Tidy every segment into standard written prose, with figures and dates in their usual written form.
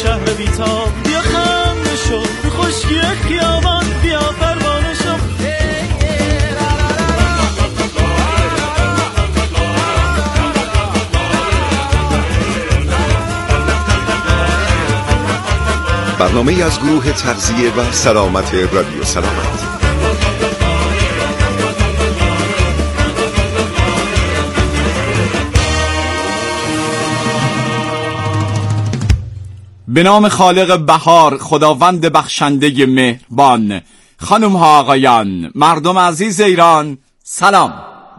شهر بی‌تاب، بیا خم شو تو خشکی خیابان، بیا پروانه شو. برنامه از گروه تغذیه و سلامت رادیو سلامت. به نام خالق بهار، خداوند بخشنده مهربان، خانم ها آقایان، مردم عزیز ایران، سلام.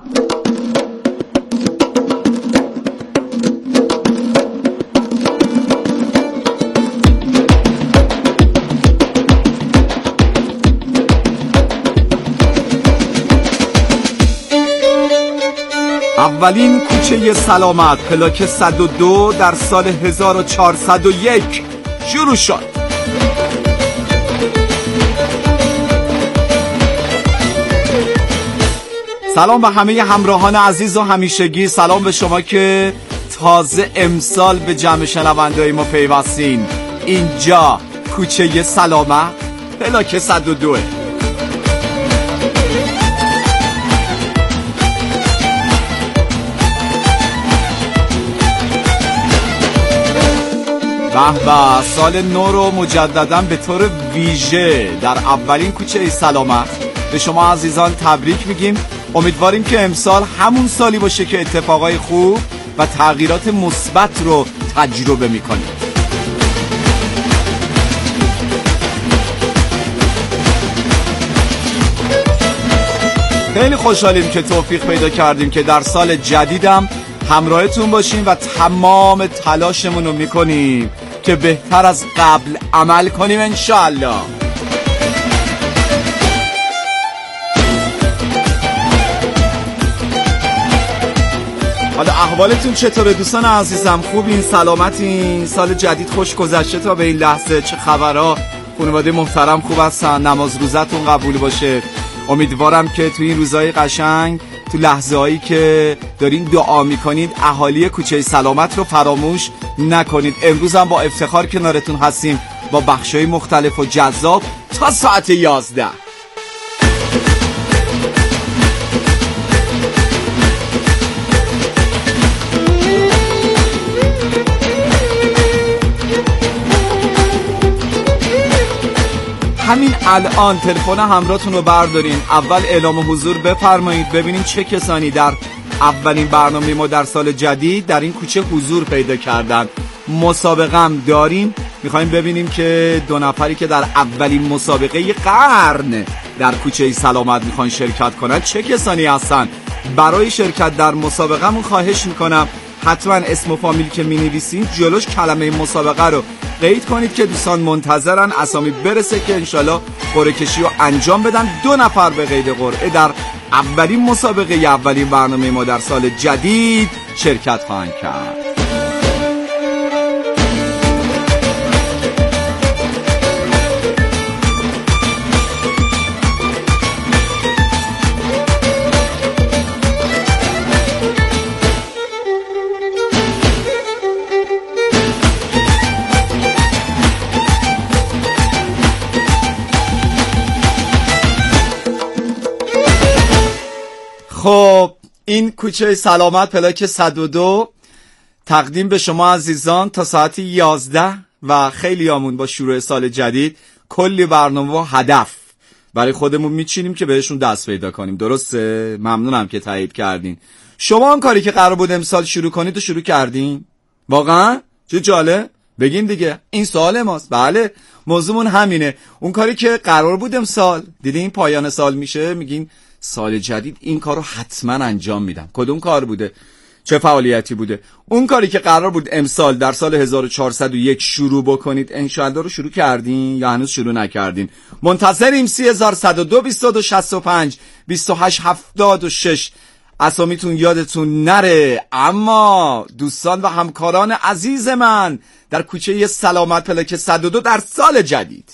اولین کوچه سلامت پلاک 102 در سال 1401 شروع شد. سلام به همه همراهان عزیز و همیشگی، سلام به شما که تازه امسال به جمع شنونده‌های ما پیوستین. اینجا کوچه سلامت پلاک 102. به سال نو رو مجددا به طور ویژه در اولین کوچه سلامت به شما عزیزان تبریک میگیم. امیدواریم که امسال همون سالی باشه که اتفاقای خوب و تغییرات مثبت رو تجربه میکنیم. خیلی خوشحالیم که توفیق پیدا کردیم که در سال جدیدم همراهتون باشیم و تمام تلاشمون رو میکنیم که بهتر از قبل عمل کنیم انشاءالله. حالا احوالتون چطوره دوستان عزیزم؟ خوبین؟ سلامتین؟ سال جدید خوش گذشته تا به این لحظه؟ چه خبرها؟ خانواده محترم خوب هستن؟ نماز روزتون قبول باشه. امیدوارم که تو این روزهای قشنگ، تو لحظه هایی که دارین دعا میکنید، اهالی کوچه سلامت رو فراموش نکنید. امروز هم با افتخار کنارتون هستیم با بخشای مختلف و جذاب تا ساعت 11. همین الان تلفن همراهتون رو بردارین، اول اعلام حضور بفرمایید ببینیم چه کسانی در اولین برنامه ما در سال جدید در این کوچه حضور پیدا کردن. مسابقه هم داریم، میخوایم ببینیم که 2 نفری که در اولین مسابقه قرن در کوچه سلامت میخوان شرکت کنن چه کسانی هستن. برای شرکت در مسابقه من خواهش میکنم حتما اسم و فامیل که مینویسین جلوش کلمه مسابقه رو قید کنید که دوستان منتظرن اسامی برسه که انشالله قرعه کشی رو انجام بدن. 2 نفر به قید قرعه در اولین مسابقه اولین برنامه ما در سال جدید شرکت خواهند کرد. خب این کوچه سلامت پلاک 102 تقدیم به شما عزیزان تا ساعت 11 و خیلی آمون با شروع سال جدید کلی برنامه و هدف برای خودمون میچینیم که بهشون دست پیدا کنیم. درسته؟ ممنونم که تایید کردین. شما هم کاری که قرار بود امسال شروع کنید و شروع کردین؟ واقعا؟ چه جالب؟ بگین دیگه، این سوال ماست. بله موضوعمون همینه. اون کاری که قرار بود امسال، دیدین پایان سال میشه میگین سال جدید این کارو حتما انجام میدم. کدوم کار بوده؟ چه فعالیتی بوده؟ اون کاری که قرار بود امسال در سال 1401 شروع بکنید انشاءالله رو شروع کردین یا هنوز شروع نکردین؟ منتظریم. 3102 2265 2876 اسامیتون یادتون نره. اما دوستان و همکاران عزیز من در کوچه سلامت پلاک 102 در سال جدید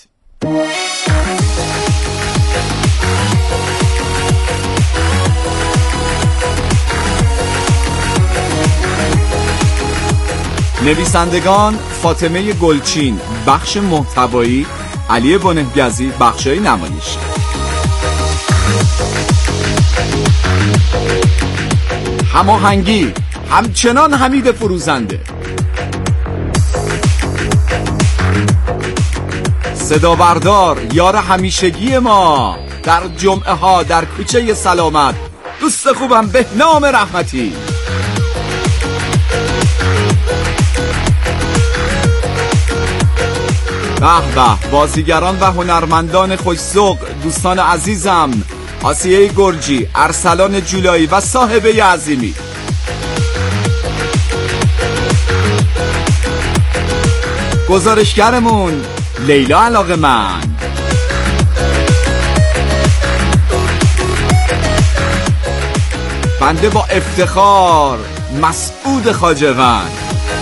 نویسندگان فاطمه گلچین بخش محتوایی، علی بنهگزی بخشای نمایشی. هماهنگی همچنان حمید فروزنده. صدا بردار یار همیشگی ما در جمعه ها در کوچه سلامت، دوست خوبم بهنام رحمتی. به به بازیگران و هنرمندان خوش‌ذوق، دوستان عزیزم، آسیه گرجی، ارسلان جولایی و صاحبه عظیمی. گزارشگرمون لیلا علاقه‌مند. بنده با افتخار مسعود خواجه‌وند.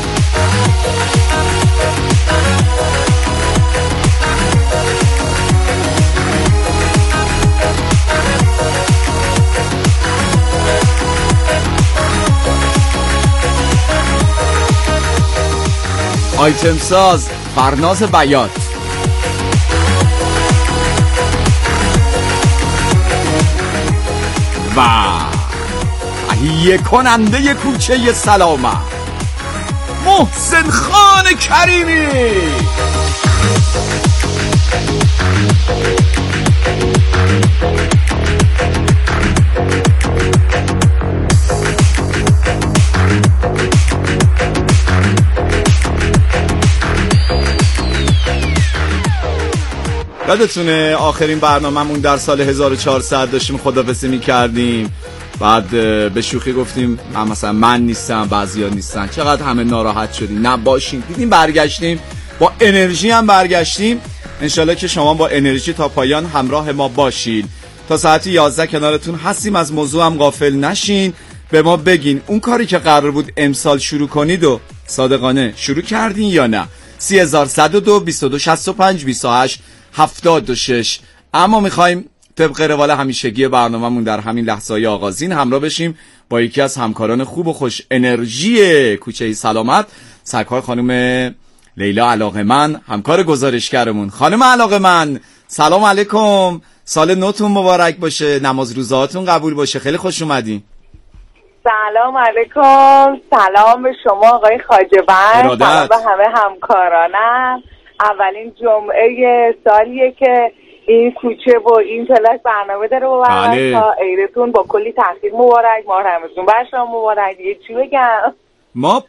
آیتم ساز فرناز بیات. و تهیه کننده کوچه سلامت محسن خان کریمی. یادتونه آخرین برنامه‌مون در سال 1400 داشتیم خداحافظی می‌کردیم، بعد به شوخی گفتیم من نیستم، بعضیا نیستن، چقدر همه ناراحت شدیم. نه باشیم، دیدیم برگشتیم، با انرژی هم برگشتیم. انشالله که شما با انرژی تا پایان همراه ما باشین. تا ساعت 11 کنارتون هستیم، از موضوع هم غافل نشین. به ما بگین اون کاری که قرار بود امسال شروع کنید و صادقانه شروع کردین یا نه. 3102 2265 28 76. اما میخوایم طبق روال همیشگی برنامه‌مون در همین لحظه‌های آغازین همراه بشیم با یکی از همکاران خوب و خوش انرژی کوچه سلامت، سرکار خانم لیلا علاقه‌مند، همکار گزارشگرمون. خانم علاقه‌مند سلام علیکم، سال نوتون مبارک باشه، نماز روزهاتون قبول باشه، خیلی خوش اومدین. سلام علیکم، سلام به شما آقای خواجه‌وند، سلام به همه همکارانم. اولین جمعه سالیه که این کوچه و این پلاس برنامه داره و تا عیدتون با کلی تحصیل مبارک، ماه رمضان بر شما مبارک. یه چی بگم؟ ما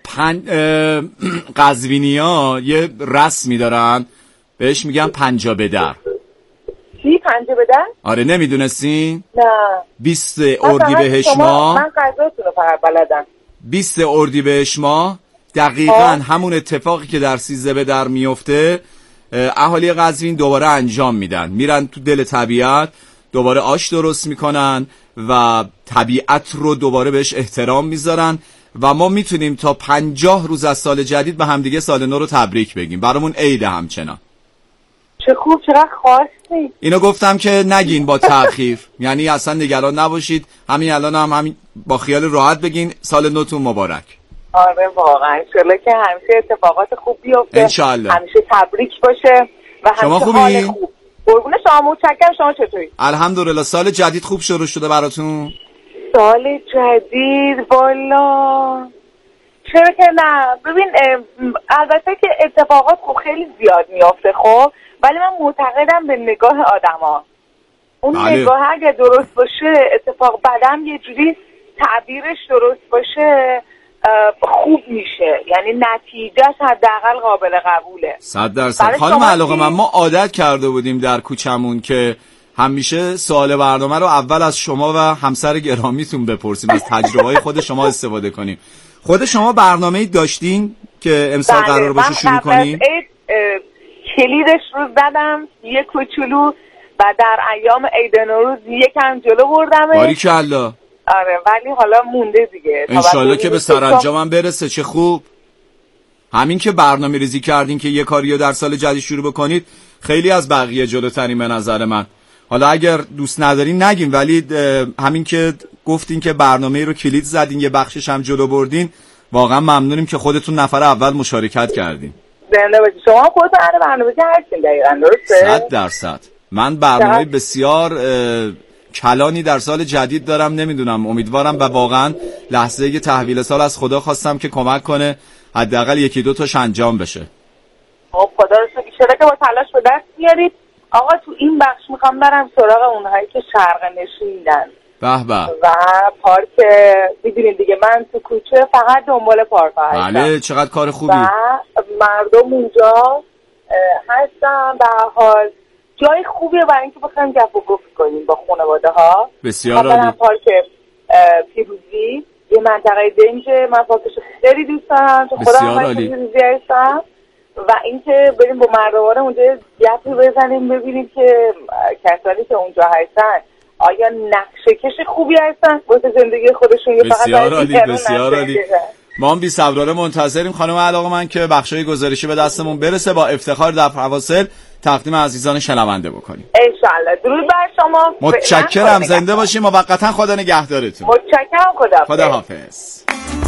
قزوینی‌ها یه رسمی دارن بهش میگن پنجا به در. چی پنجا به در؟ آره نمیدونستین؟ نه. 20 اردیبهشت ماه، من قضاتون رو فقط بلدم. 20 اردیبهشت ماه دقیقاً همون اتفاقی که در 13 به در میفته اهالی قزوین دوباره انجام میدن، میرن تو دل طبیعت، دوباره آش درست میکنن و طبیعت رو دوباره بهش احترام میذارن و ما میتونیم تا 50 روز از سال جدید به همدیگه سال نو رو تبریک بگیم. برامون عید همچنان. چه خوب، چقدر خواستی. اینو گفتم که نگین با تأخیر، یعنی اصلا نگران نباشید، همین الان همین با خیال راحت بگین سال نوتون مبارک. آره واقعا انشالله که همیشه اتفاقات خوب بیفته، انشالله همیشه تبریک باشه و شما همیشه خوبی؟ حال خوب. قربون شما، متشکرم. شما چطوری؟ الحمدلله. سال جدید خوب شروع شده براتون؟ سال جدید والا چرا که نه. ببین البته که اتفاقات خب خیلی زیاد میافته خب، ولی من معتقدم به نگاه آدما. اون نگاه اگه درست باشه اتفاق بعدم یه جوری تعبیرش درست باشه خوب میشه، یعنی نتیجهش حداقل قابل قبوله. 100%. خانم علاقه‌مند ما عادت کرده بودیم در کوچمون که همیشه سوال برنامه رو اول از شما و همسر گرامیتون بپرسیم، از تجربه‌های خود شما استفاده کنیم. خود شما برنامه‌ای داشتین که امسال قرار باشه شروع کنیم؟ کلیدش رو زدم یه کوچولو و در ایام عید نوروز یکم جلو بردمش. باریکالله. آره ولی حالا مونده دیگه، انشالله که به سرانجامم برسه. چه خوب. همین که برنامه ریزی کردین که یه کاریو در سال جدید شروع بکنید خیلی از بقیه جلوترین به نظر من. حالا اگر دوست ندارین نگین، ولی همین که گفتین که برنامه رو کلید زدین یه بخشش هم جلو بردین واقعا ممنونیم که خودتون نفر اول مشارکت کردین. زنده باشید. شما خودتون اهل برنامه‌ریزی هستین دقیقاً، درسته؟ 100%. من برنامه بسیار کلانی در سال جدید دارم، نمیدونم، امیدوارم و واقعا لحظه تحویل سال از خدا خواستم که کمک کنه حداقل یکی دو تاش انجام بشه. خب خدا رو شکر که با تلاش به دست بیارید. آقا تو این بخش میخوام برم سراغ اونهایی که شرق نشیندن. به به. و پارک میدونید دیگه، من تو کوچه فقط دنبال پارک هستم. بله چقدر کار خوبی. و مردم اونجا هستن به حال جای خوبیه برای اینکه بخوایم گپ و گفت کنیم با خانواده ها. بسیار عالی. پارک پیروزی یه منطقه دنج، من پارکش خیلی دوست دارم چون خودم پیروزی هستم. و اینکه بریم با مردمان اونجا گپی بزنیم ببینیم که کسانی که اونجا هستن آیا نقشه کش خوبی هستن واسه زندگی خودشون یا فقط بسیار عالی. بسیار عالی. ما هم بی‌صبرانه منتظریم خانم علاقه‌مند که بخشای گزارشی به دستمون برسه، با افتخار در فواصل تقدیم عزیزان شنونده بکنیم. ان شاءالله. درود بر شما. متشکرم، زنده باشیم. موقتا خدا نگهدارتون. متشکرم. خداحافظ.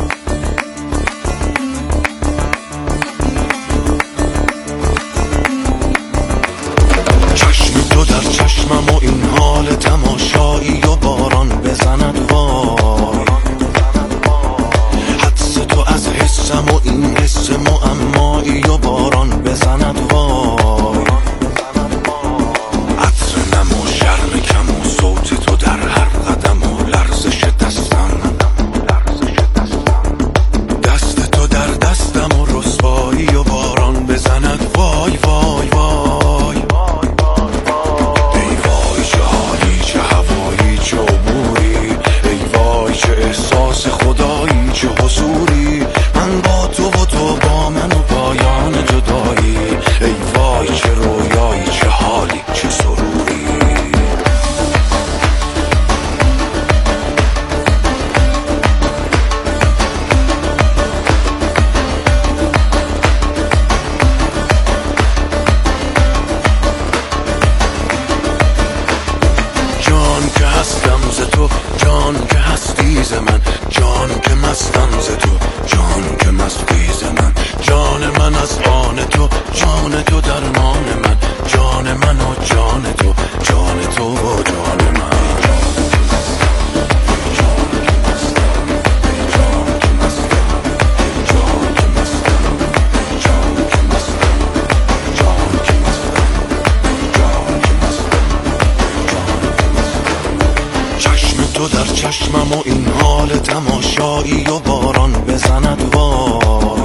تو در چشمم و این حال تماشایی و باران بزند وای، حدس تو از حسم و این حس معمایی و باران بزند وای، عطر نم و شرم کم و صوت تو در هر قدم و لرزش دستم، دست تو در دستم و رسوایی و باران بزند وای وای وای. احساس خدایی چه حضوری، من با تو و تو با من و پایان جدایی، ای وای چه رویایی چه حالی چه سروری. جان که هستم ز تو، جان که هستی ز من، جان که مستم ز تو، جان که مستی ز من، جان من از آن تو، جان تو درمان من، جان من و جان تو، جان تو و جان من. تو در چشمم و این حال تماشایی و باران بزند وای،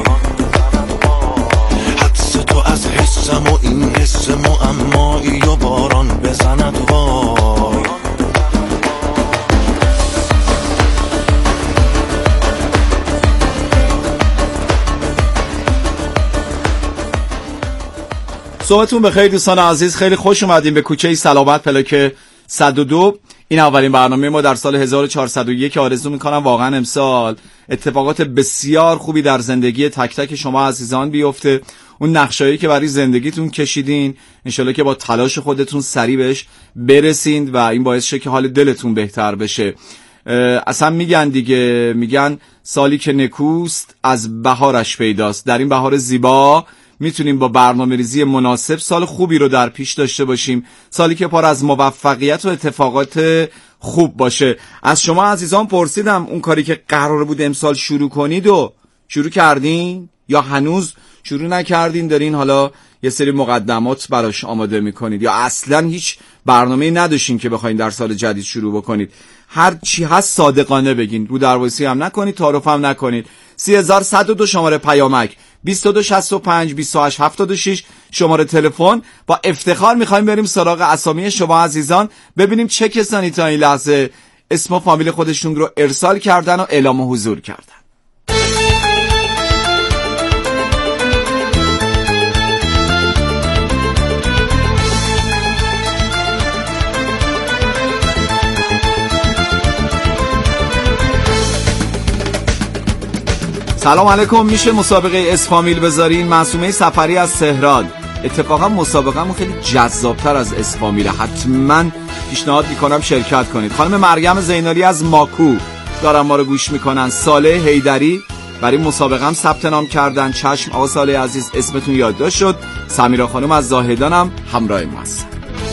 حدس تو از حسم و این حس معمایی و باران بزند وای. صبحتون بخیر دوستان عزیز، خیلی خوش اومدیم به کوچه سلامت پلاک 102. این اولین برنامه ما در سال 1401 آرزو میکنم واقعا امسال اتفاقات بسیار خوبی در زندگی تک تک شما عزیزان بیفته. اون نقشه‌ای که برای زندگیتون کشیدین انشالله که با تلاش خودتون سریع بهش برسید و این باعث شه که حال دلتون بهتر بشه. اصلا میگن دیگه، میگن سالی که نکوست از بهارش پیداست. در این بهار زیبا میتونیم با برنامه‌ریزی مناسب سال خوبی رو در پیش داشته باشیم، سالی که پر از موفقیت و اتفاقات خوب باشه. از شما عزیزان پرسیدم اون کاری که قرار بود امسال شروع کنید و شروع کردین یا هنوز شروع نکردین، دارین حالا یه سری مقدمات براش آماده میکنید یا اصلا هیچ برنامه‌ای نداشتین که بخواید در سال جدید شروع بکنید. هر چی هست صادقانه بگین، رو درواسی هم نکنید، تعارف هم نکنید. 3102 شماره پیامک، 2265 2876 شماره تلفن. با افتخار میخوایم بریم سراغ اسامی شما عزیزان، ببینیم چه کسانی تا این لحظه اسم و فامیل خودشون رو ارسال کردن و اعلام حضور کردن. سلام علیکم، میشه مسابقه اسفامیل بذارین؟ معصومه سفری از تهران. اتفاقا مسابقه‌مون خیلی جذابتر از اسفامیل، حتما پیشنهاد میکنم شرکت کنید. خانم مریم زینالی از ماکو دارن ما رو گوش میکنن. صالح حیدری برای مسابقه هم ثبت نام کردن. چشم آقا صالح عزیز اسمتون یادداشت شد. سمیرا خانم از زاهدان هم همراه ما هستن.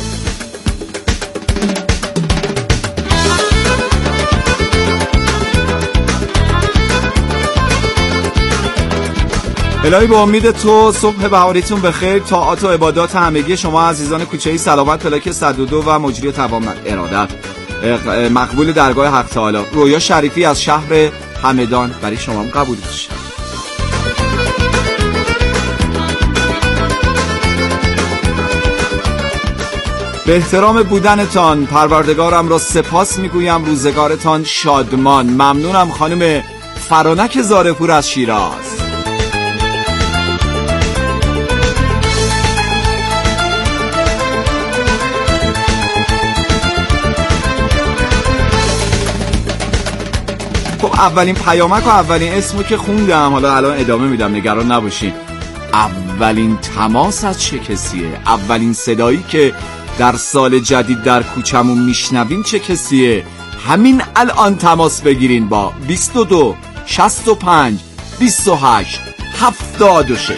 الهی به امید تو صبح بهاریتون بخیر. طاعات و عبادات همگی شما عزیزان کوچه‌ای سلامت پلاک 102 و مجری توانمند ارادت مقبول درگاه حق تعالی. رویا شریفی از شهر همدان برای شما هم قبول بشه. به احترام بودنتان پروردگارم را سپاس میگویم. روزگارتان شادمان. ممنونم خانم فرانک زارپور از شیراز. اولین پیامک و اولین اسمو که خوندم، حالا الان ادامه میدم نگران نباشین. اولین تماس از چه کسیه؟ اولین صدایی که در سال جدید در کوچمون میشنویم چه کسیه؟ همین الان تماس بگیرین با 22 65 28 76.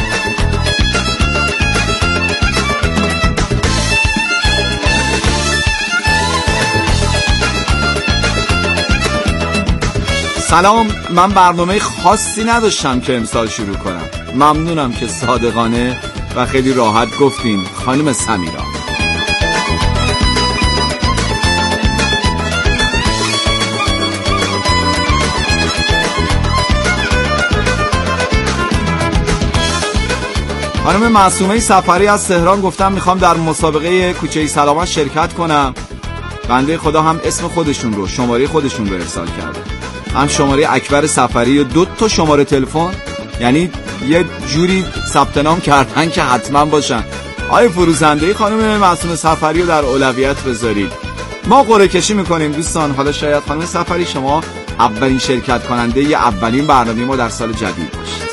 سلام، من برنامه خاصی نداشتم که امسال شروع کنم. ممنونم که صادقانه و خیلی راحت گفتین خانم سمیرا. خانم معصومه سفری از تهران گفتم میخوام در مسابقه کوچه سلامت شرکت کنم. بنده خدا هم اسم خودشون رو، شماره خودشون رو ارسال کرده، هم شماره اکبر سفری و 2 شماره تلفن. یعنی یه جوری ثبت نام کردن که حتما باشن. آقای فروزنده خانم معصومه سفری رو در اولویت بذارید. ما قرعه کشی میکنیم دوستان. حالا شاید خانم سفری شما اولین شرکت کننده ی اولین برنامه ما در سال جدید باشید.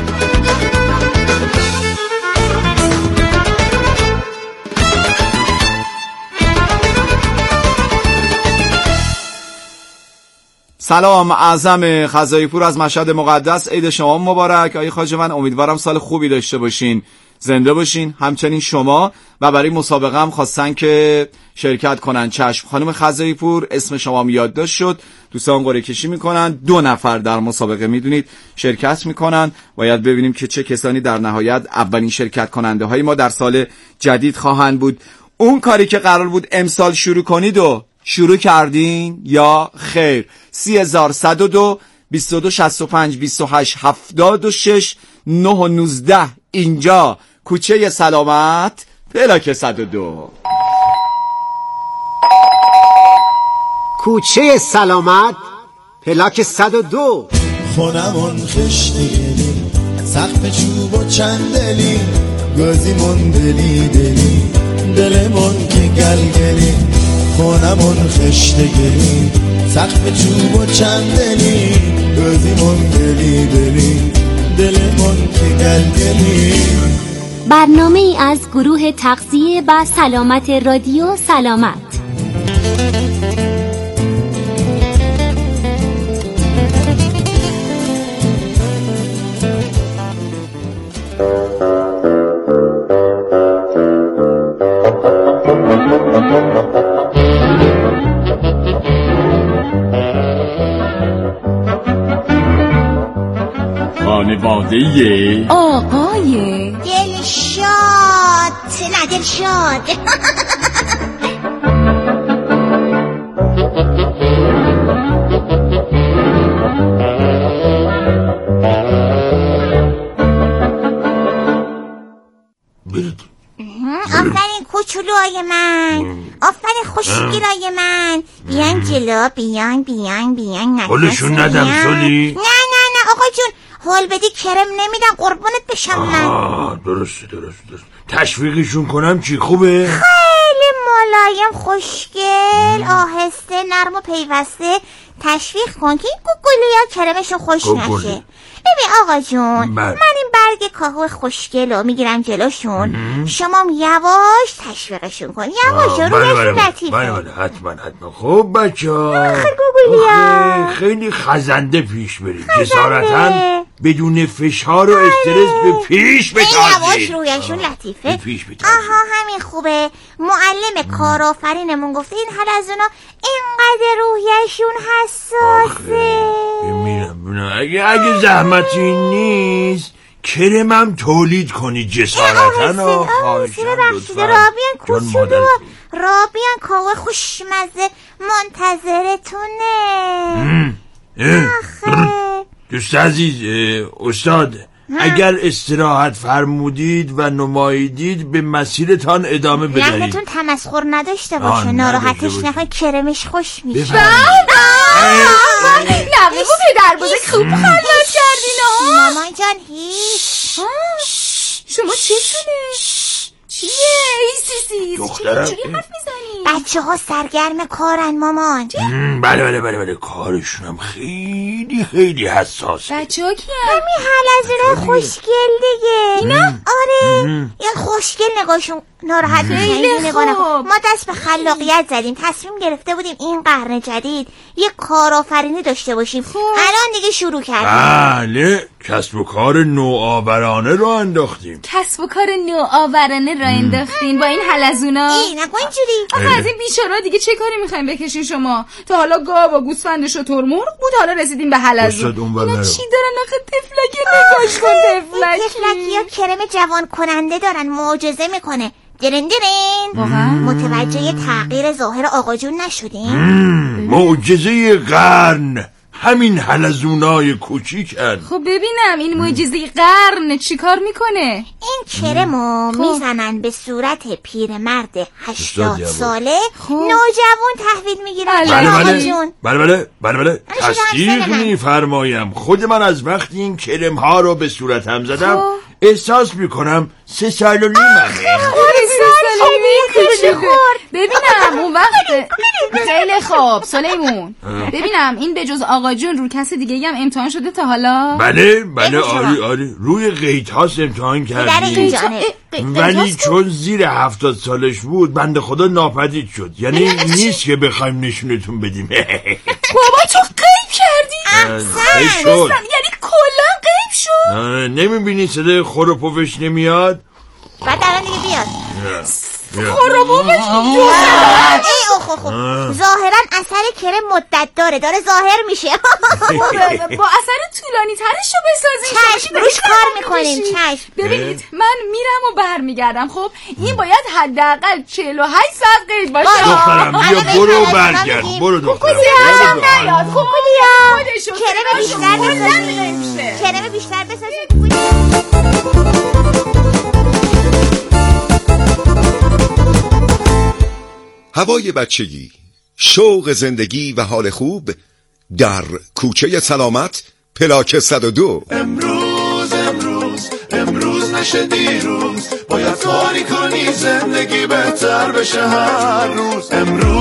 سلام، اعظم خزایی‌پور از مشهد مقدس. عید شما مبارک آقای خواجه. من امیدوارم سال خوبی داشته باشین، زنده باشین، همچنین شما. و برای مسابقه هم خواستن که شرکت کنن. چشم خانم خزایی‌پور اسم شما هم یادداشت شد. دوستان قرعه کشی میکنن. 2 نفر در مسابقه میدونید شرکت میکنن. باید ببینیم که چه کسانی در نهایت اولین شرکت کننده های ما در سال جدید خواهند بود. اون کاری که قرار بود امسال شروع کنید و شروع کردین یا خیر؟ 3102 22 65 28 76 9 و 19 اینجا کوچه سلامت پلاک 102. کوچه سلامت پلاک 102. خونمون خشتی سقف چوب و چندلی گازیمون دلی دلمون که گلگلی. خونمون خشتگلی سقف چوب و چندلی گازیمون دلی دلمون که گلگلی. برنامه ای از گروه تغذیه و سلامت رادیو سلامت. خانواده آقای دلشاد. نه دلشاد. آفرین کوچولوهای من، آفرین خوشگلای من. بیان جلو، بیان. حالشون ندم سالی؟ نه آقا جون، حال بدی کرم نمیدن، قربونت بشم من. درسته. تشویقشون کنم چی خوبه؟ خیلی مال ملایم خوشگل آهسته نرم و پیوسته تشویق کن که این گوگلیا کرمشون خوش نشه. ببین آقا جون، من این برگ کاهو خوشگل رو میگیرم جلوشون، شما یواش تشویقشون کن، یواش رویشون لطیفه. بله حتما. خب بچه ها خیلی خزنده پیش بریم، جسارتاً بدون فشار و استرس به پیش بتازید. یواش رویشون لطیفه. آها همین خوبه. معلم کارآفرینمون گفته این حلزونا اینقدر روحیشون حساسه. میرم اگه زحمتی نیست کرمم تولید کنی جسارتاً. خواهشم لطفاً. رابیان کوچولو، رابیان کاوه خوشمزه منتظرتونه. دوست عزیز، استاد اگر استراحت فرمودید و نماییدید به مسیرتان ادامه بدهید. لحنتون تمسخر نداشته باشه، ناراحتش نکن، کرمش خوش میشه. نوه و پدر بزرگ خوب خلوت کردین. مامان جان هیچ. شما چتونه؟ چیه؟ دخترم چجوری حرف میزنی؟ بچه ها سرگرم کارن مامان. بله کارشونم خیلی حساسه. بچه ها کیه؟ همین حلزونه خوشگل دیگه. اینا؟ آره این خوشگل نگاهشون ناراحت میشه. نگاه نکن. ما دست به خلاقیت زدیم، تصمیم گرفته بودیم این قرن جدید یک کارآفرینی داشته باشیم. الان دیگه شروع کردیم. بله کسب و کار نوآورانه رو انداختیم. کسب و کار نوآورانه رو انداختین با این حلزونا؟ نگو اینجوری. آخه از این بیچاره‌ها دیگه چه کاری میخوایم بکشین شما؟ تا حالا گاو و گوسفند و شتر مرغ بود، حالا رسیدیم به حلزون. اینا چی دارن آخه؟ تفلک نگاش کن. تفلکی یا کرم جوان کننده دارن، معجزه میکنه. درین متوجه تغییر ظاهر آقا جون نشدیم؟ معجزه قرن همین حلزونای کوچیکن. خب ببینم این معجزه قرن چی کار میکنه؟ این کرمو میزنن به صورت پیرمرد 80 ساله نوجوان تحویل میگیرن. آقا جون بله تصدیق میفرمایم. خود من از وقتی این کرم ها رو به صورتم زدم احساس میکنم 3 سال و نیمه. ببینم اون وقت خیلی خوب سلیمون. ببینم این به جز آقا جون رو کسی دیگه هم امتحان شده تا حالا؟ بله آره روی قیت هاست امتحان کردیم، ولی چون زیر 70 سالش بود بنده خدا ناپدید شد. یعنی نیست که بخوایم نشونتون بدیم. بابا تو قیب کردی؟ یعنی کلا قیب شد؟ نمیبینی صدای خور و پفش نمیاد؟ بعد الان دیگه بیاد. ظاهرا اثر کرم مدت داره ظاهر میشه. با اثر طولانی ترش رو بسازیم. چشم روش کار میکنیم. چشم ببینید من میرم و برمیگردم. خب این باید حداقل 48 ساعت قید باشه. دخترم بیا برو برگرد. برو دخترم کرم بیشتر بسازیم. هوای بچگی، شوق زندگی و حال خوب در کوچه سلامت پلاک 102. امروز نشه دیروز، باید کاری کنی زندگی بهتر بشه هر روز.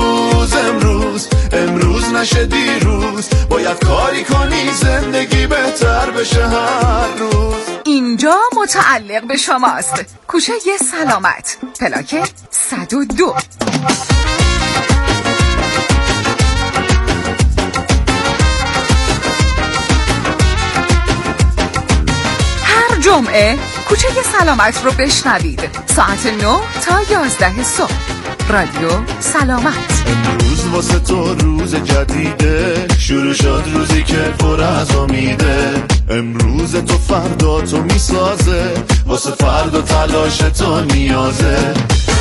امروز نشه دیروز، باید کاری کنی زندگی بهتر بشه هر روز. اینجا متعلق به شماست. کوچه سلامت پلاک 102. هر جمعه کوچه سلامت رو بشنوید ساعت 9 تا 11 صبح. رادیو سلامت. امروز واسه تو روز جدیده، شروع شد روزی که پر از امیده. امروز تو فردا تو میسازه، واسه فردا تلاش تو نیازه.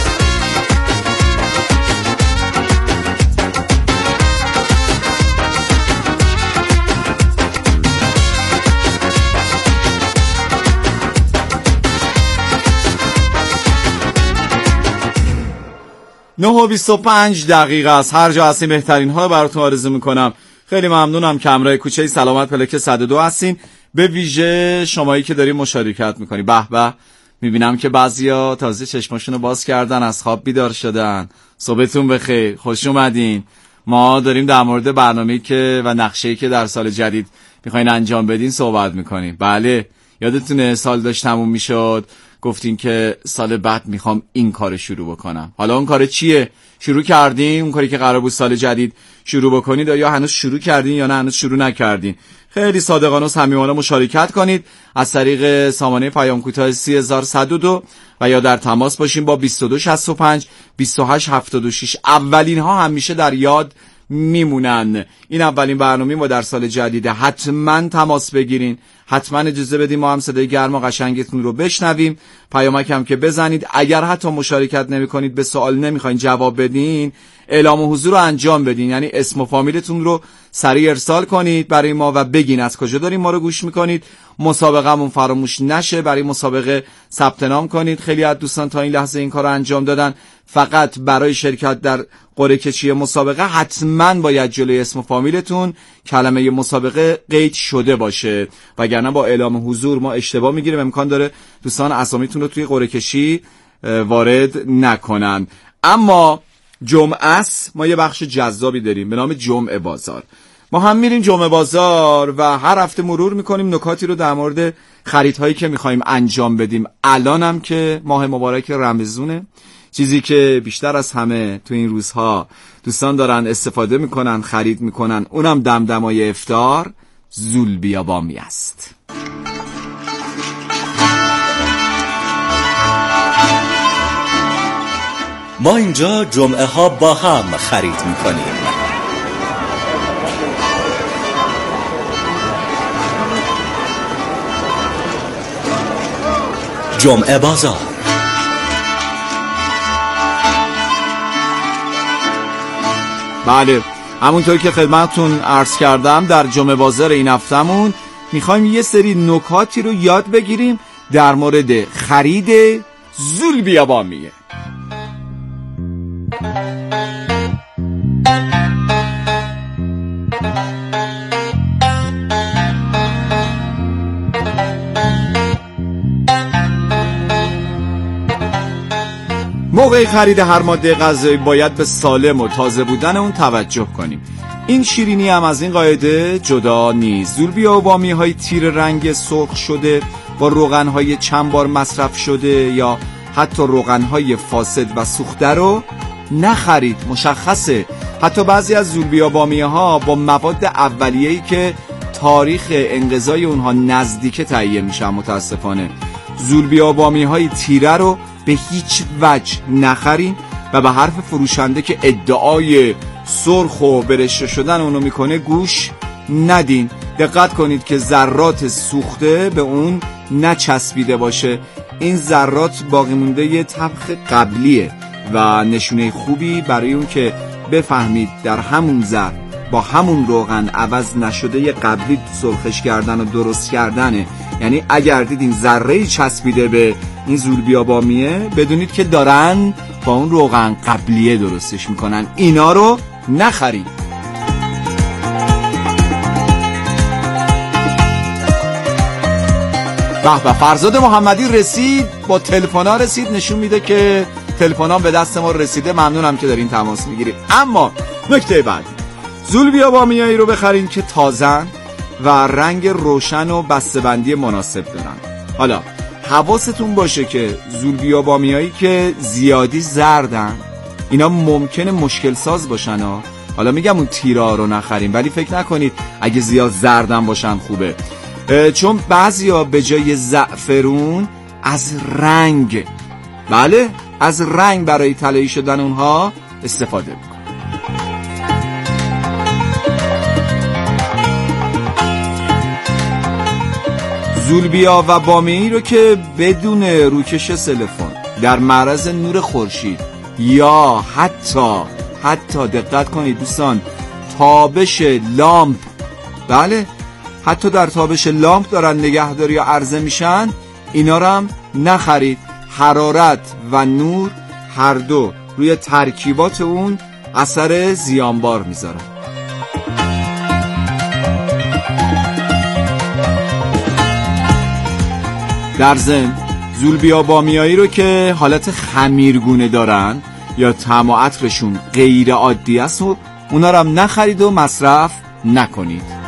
نه و 25 دقیقه است. هر جا هستیم بهترین ها براتون آرزو میکنم. خیلی ممنونم که همراه کوچه سلامت پلاک 102 هستین. به ویژه شمایی که دارین مشارکت میکنین. به به میبینم که بعضیا تازه چشماشونو باز کردن، از خواب بیدار شدن. صبحتون بخیر، خوش اومدین. ما داریم در مورد برنامه‌ای که و نقشه‌ای که در سال جدید میخواین انجام بدین صحبت میکنیم. بله، یادتونه سال داشت تموم میشد، گفتین که سال بعد میخوام این کار شروع بکنم. حالا اون کار چیه؟ شروع کردین؟ اون کاری که قرار بود سال جدید شروع بکنید یا هنوز شروع کردین یا نه هنوز شروع نکردین؟ خیلی صادقانه و صمیمانه مشارکت کنید از طریق سامانه پیام کوتاه 3102 و یا در تماس باشین با 2265 2876. اولین ها همیشه در یاد میمونن. این اولین برنامه ما در سال جدیده. حتما تماس بگیرین، حتما اجازه بدیم ما هم صدای گرم و قشنگتون رو بشنویم. پیامک هم که بزنید. اگر حتی مشارکت نمی کنید، به سوال نمیخواین جواب بدین، اعلام حضور رو انجام بدین، یعنی اسم و فامیلتون رو سریع ارسال کنید برای ما و بگین از کجا دارین ما رو گوش میکنید. مسابقه‌مون فراموش نشه، برای مسابقه ثبت نام کنید. خیلی از دوستان تا این لحظه این کار رو انجام دادن. فقط برای شرکت در قرعه کشی مسابقه حتما باید جلوی اسم و فامیلتون کلمه مسابقه قید شده باشه، وگرنه با اعلام حضور ما اشتباه میگیریم. امکان داره دوستان اسامیتون رو توی قرعه کشی وارد نکنن. اما جمعه است، ما یه بخش جذابی داریم به نام جمعه بازار. ما هم میریم جمعه بازار و هر هفته مرور میکنیم نکاتی رو در مورد خریدهایی که میخوایم انجام بدیم. الانم که ماه مبارک رمضونه، چیزی که بیشتر از همه تو این روزها دوستان دارن استفاده میکنن، خرید میکنن، اونم دمدمای افطار، زولبیابامی است. ما اینجا جمعه ها با هم خرید میکنیم. جمعه بازار. بله، همونطور که خدمتتون عرض کردم در جمعه بازار این هفتمون میخوایم یه سری نکاتی رو یاد بگیریم در مورد خرید زولبیابامیه. موقع خرید هر ماده غذایی باید به سالم و تازه بودن اون توجه کنیم. این شیرینی هم از این قاعده جدا نیست. زولبیابامی های تیر رنگ سرخ شده با روغن های چند بار مصرف شده یا حتی روغن های فاسد و سوخته رو نخرید. مشخصه حتی بعضی از زولبیابامی ها با مواد اولیه‌ای که تاریخ انقضای اونها نزدیک تهیه میشن. متاسفانه زولبیابامی های تیره رو به هیچ وجه نخرین و به حرف فروشنده که ادعای سرخ و برشته شدن اونو میکنه گوش ندین. دقت کنید که ذرات سوخته به اون نچسبیده باشه. این ذرات باقی مونده یه طبخ قبلیه و نشونه خوبی برای اون که بفهمید در همون ذر با همون روغن عوض نشده قبلی سرخش کردن و درست کردنه. یعنی اگر دیدین ذره‌ای چسبیده به این زولبیابامیه، بدونید که دارن با اون روغن قبلیه درستش میکنن. اینا رو نخرید. به فرزاد محمدی رسید، با تلفن‌ها رسید، نشون میده که تلفن‌ها به دست ما رسیده. ممنونم که دارین تماس میگیرید. اما نکته بعدی، زولبیابامیایی رو بخرین که تازن و رنگ روشن و بسته‌بندی مناسب دارن. حالا حواستون باشه که زولبیابامیایی که زیادی زردن اینا ممکنه مشکل ساز باشن ها. حالا میگم اون تیرا رو نخرین، ولی فکر نکنید اگه زیاد زردن باشن خوبه، چون بعضیا به جای زعفرون از رنگ، بله از رنگ برای طلایی شدن اونها استفاده میکنن. زولبیا و بامیه‌ای رو که بدون روکش سلفون در معرض نور خورشید یا حتی دقت کنید دوستان، تابش لامپ، بله حتی در تابش لامپ دارن نگهداری یا عرضه میشن، اینا رو هم نخرید. حرارت و نور هر دو روی ترکیبات اون اثر زیانبار میذارن. در ضمن زولبیا بامیایی رو که حالت خمیرگونه دارن یا طعم و عطرشون غیر عادی است و اونا رو هم نخرید و مصرف نکنید.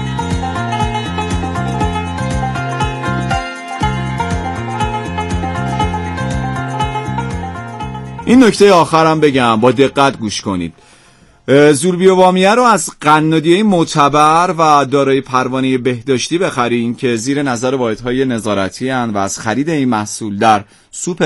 این نکته آخرم بگم، با دقت گوش کنید. زولبیا بامیه رو از قنادیه معتبر و دارای پروانه بهداشتی بخرین که زیر نظر واحدهای نظارتی هستند و از خرید این محصول در سوپر